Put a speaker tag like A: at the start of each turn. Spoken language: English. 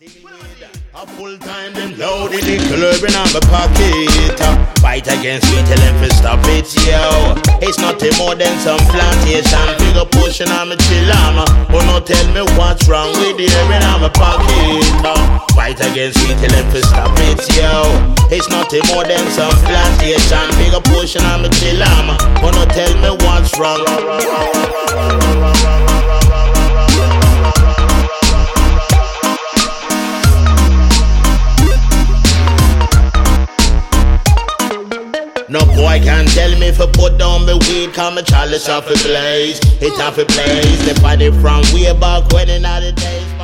A: A full time them loaded the club in my pocket. Fight against me, tell them to stop it, yo. It's nothing more than some plantation. Bigger pushing on me chillama. Oh no, tell me what's wrong with the air in my pocket. Fight against me, tell them to stop it, yo. It's nothing more than some plantation. Bigger pushing on me chillama. Oh no, tell me what's wrong. No boy can tell me if I put down my weed, cause my chalice off a blaze. It off a blaze, the body from way back when in all the days.